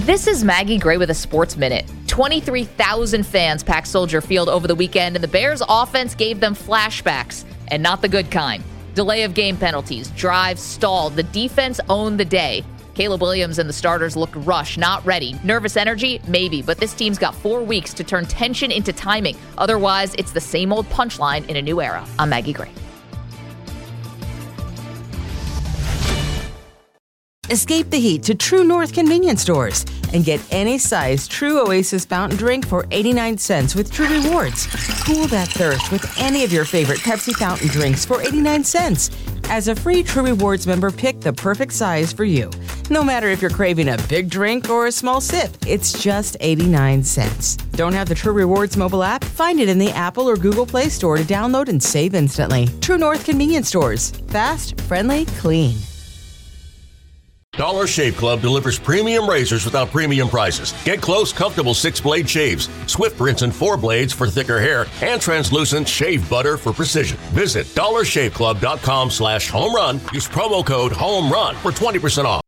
This is Maggie Gray with a Sports Minute. 23,000 fans packed Soldier Field over the weekend, and the Bears' offense gave them flashbacks, and not the good kind. Delay of game penalties, drives stalled, the defense owned the day. Caleb Williams and the starters looked rushed, not ready. Nervous energy? Maybe, but this team's got 4 weeks to turn tension into timing. Otherwise, it's the same old punchline in a new era. I'm Maggie Gray. Escape the heat to True North convenience stores and get any size True Oasis fountain drink for 89 cents with True Rewards. Cool that thirst with any of your favorite Pepsi fountain drinks for 89 cents. As a free True Rewards member, pick the perfect size for you. No matter if you're craving a big drink or a small sip, it's just 89 cents. Don't have the True Rewards mobile app? Find it in the Apple or Google Play Store to download and save instantly. True North convenience stores. Fast, friendly, clean. Dollar Shave Club delivers premium razors without premium prices. Get close, comfortable 6-blade shaves, swift rinse and 4 blades for thicker hair, and translucent shave butter for precision. Visit dollarshaveclub.com/homerun. Use promo code HOMERUN for 20% off.